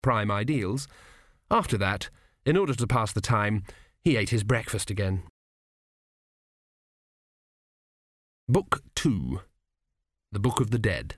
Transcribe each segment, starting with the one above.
prime ideals. After that, in order to pass the time, he ate his breakfast again. Book 2. The Book of the Dead.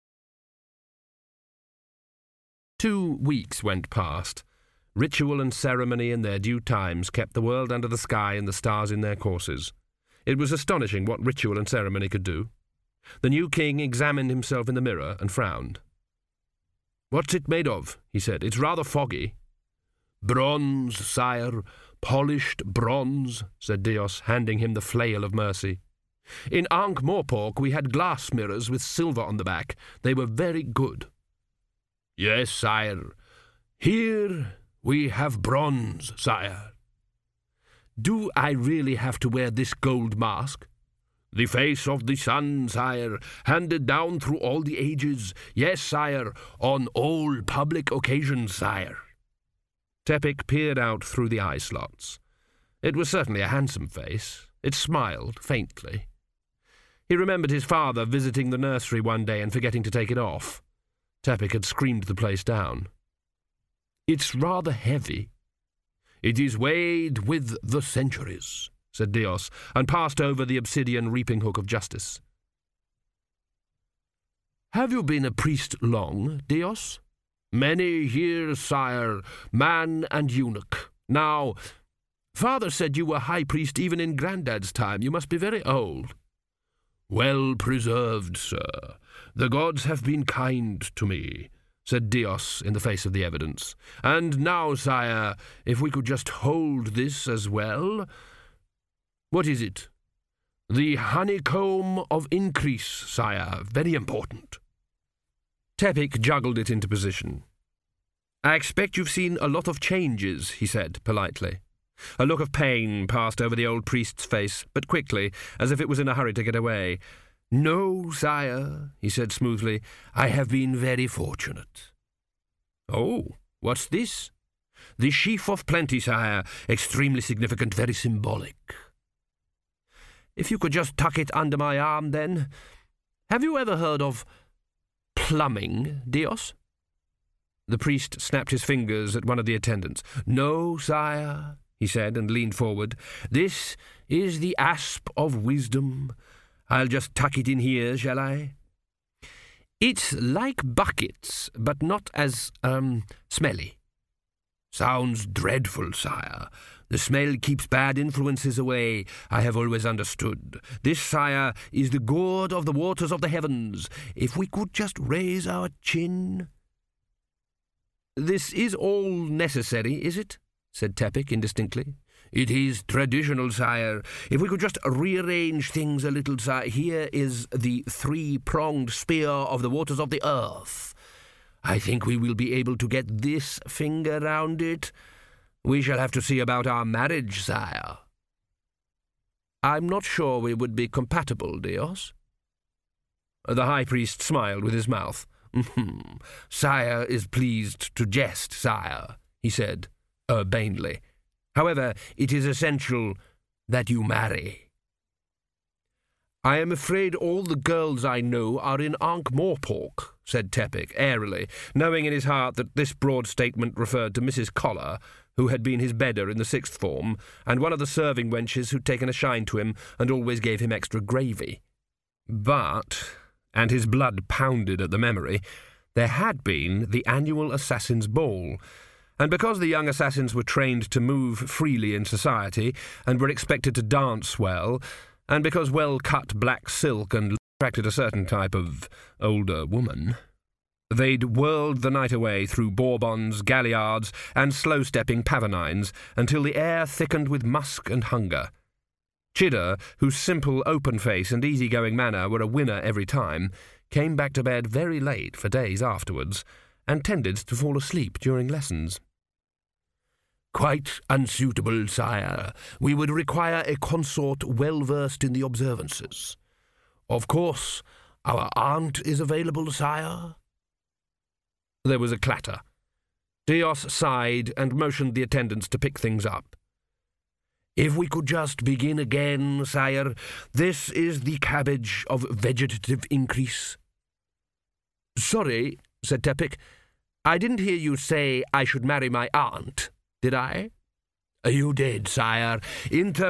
2 weeks went past. Ritual and ceremony in their due times kept the world under the sky and the stars in their courses. It was astonishing what ritual and ceremony could do. The new king examined himself in the mirror and frowned. "What's it made of?" he said. "It's rather foggy." "Bronze, sire, polished bronze," said Dios, handing him the flail of mercy. "In Ankh-Morpork we had glass mirrors with silver on the back. They were very good." "Yes, sire. Here we have bronze, sire." "Do I really have to wear this gold mask?" "The face of the sun, sire, handed down through all the ages. Yes, sire, on all public occasions, sire." Tepik peered out through the eye slots. It was certainly a handsome face. It smiled faintly. He remembered his father visiting the nursery one day and forgetting to take it off. Tepik had screamed the place down. "It's rather heavy." "It is weighed with the centuries," said Dios, and passed over the obsidian reaping hook of justice. "Have you been a priest long, Dios?" "Many years, sire, man and eunuch. Now, father said you were high priest even in Grandad's time. You must be very old." "Well preserved, sir. The gods have been kind to me," said Dios in the face of the evidence. "And now, sire, if we could just hold this as well." "What is it?" "The honeycomb of increase, sire. Very important." Tepik juggled it into position. "I expect you've seen a lot of changes," he said politely. A look of pain passed over the old priest's face, but quickly, as if it was in a hurry to get away. "No, sire," he said smoothly. "I have been very fortunate." "Oh, what's this?" "The sheaf of plenty, sire. Extremely significant, very symbolic." "If you could just tuck it under my arm, then. Have you ever heard of plumbing, Dios?" The priest snapped his fingers at one of the attendants. "No, sire," he said, and leaned forward. "This is the asp of wisdom. I'll just tuck it in here, shall I?" "It's like buckets, but not as, smelly." "Sounds dreadful, sire. The smell keeps bad influences away, I have always understood. This, sire, is the gourd of the waters of the heavens. If we could just raise our chin." "This is all necessary, is it?" said Tepik indistinctly. "It is traditional, sire. If we could just rearrange things a little, sire. Here is the 3-pronged spear of the waters of the earth. I think we will be able to get this finger round it. We shall have to see about our marriage, sire." "I'm not sure we would be compatible, Dios." The high priest smiled with his mouth. "Sire is pleased to jest, sire," he said, urbanely. "However, it is essential that you marry." "I am afraid all the girls I know are in Ankh-Morpork," said Tepik airily, knowing in his heart that this broad statement referred to Mrs. Collar, who had been his bedder in the 6th form, and one of the serving wenches who'd taken a shine to him and always gave him extra gravy. But, and his blood pounded at the memory, there had been the annual Assassin's Ball, and because the young assassins were trained to move freely in society and were expected to dance well, and because well-cut black silk and attracted a certain type of older woman, they'd whirled the night away through Bourbons, galliards, and slow-stepping pavonines until the air thickened with musk and hunger. Chidder, whose simple open face and easy-going manner were a winner every time, came back to bed very late for days afterwards, and tended to fall asleep during lessons. "Quite unsuitable, sire. We would require a consort well-versed in the observances. Of course, our aunt is available, sire." There was a clatter. Dios sighed and motioned the attendants to pick things up. "If we could just begin again, sire. This is the cabbage of vegetative increase." "Sorry," said Tepik. I didn't hear you say I should marry my aunt, did I? You did, sire.